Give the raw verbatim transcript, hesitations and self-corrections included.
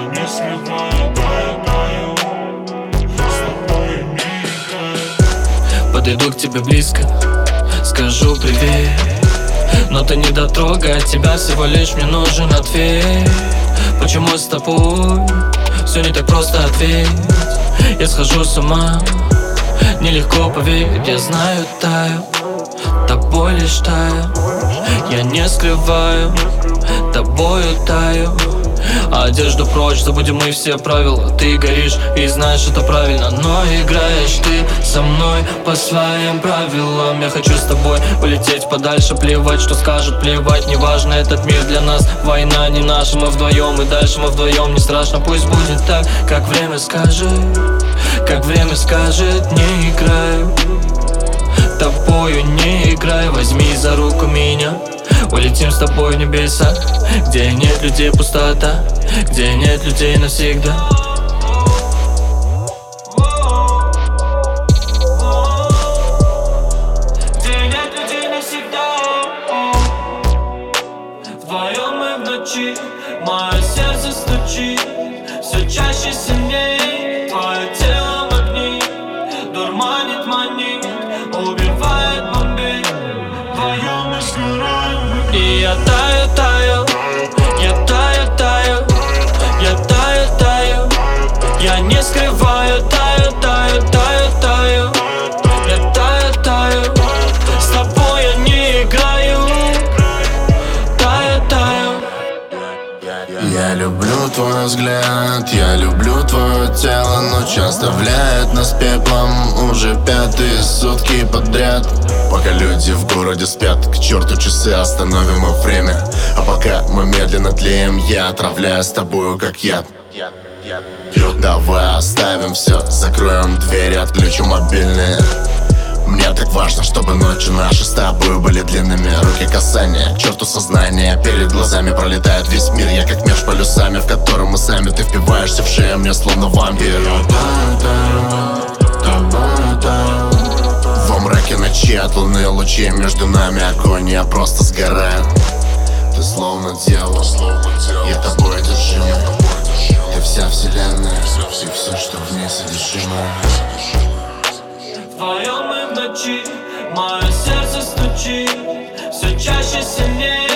не скрываю, таю, таю. С тобой не играю. Подойду к тебе близко, скажу привет, но ты не дотрогай, от тебя всего лишь мне нужен ответ. Почему с тобой все не так просто, ответь. Я схожу с ума, нелегко поверить, я знаю, таю, тобой лишь таю. Я не скрываю, тобою таю. А одежду прочь, забудем мы все правила. Ты горишь и знаешь, это правильно, но играешь ты со мной по своим правилам. Я хочу с тобой полететь подальше, плевать, что скажут, плевать, неважно, этот мир для нас. Война не наша, мы вдвоем, и дальше мы вдвоем, не страшно. Пусть будет так, как время скажет, как время скажет. Не играю, тобою не играй. Возьми за руку меня, улетим с тобой в небеса, где нет людей пустота, где нет людей навсегда. Где нет людей навсегда. Вдвоем мы в ночи, мое сердце стучит все чаще, сильней. Твое тело магнит, дурманит, манит, убивает, бомбит. Вдвоем мы сгораем. И я таю, таю, я таю, таю, я таю, таю. Я не скрываю, таю, таю, таю, таю. Я таю, таю, с тобой я не играю. Таю, таю. Я люблю твой взгляд, я люблю твое тело, ночь оставляет нас пеплом уже пятые сутки подряд. Пока люди в городе спят, к черту часы, остановим мы время. А пока мы медленно тлеем, я отравляю с тобою как яд. Давай оставим все, закроем двери, отключим мобильные. Мне так важно, чтобы ночи наши с тобой были длинными. Руки касания, к черту сознание, перед глазами пролетает весь мир. Я как меж полюсами, в котором мы сами. Ты впиваешься в шею мне, словно вампир. Во мраке ночи от луны лучей между нами огонь, я просто сгораю. Ты словно дьявол, я тобой одержим. Ты вся вселенная, и все, что в ней содержимо. Вдвоем мы в ночи, мое сердце стучит все чаще, сильнее.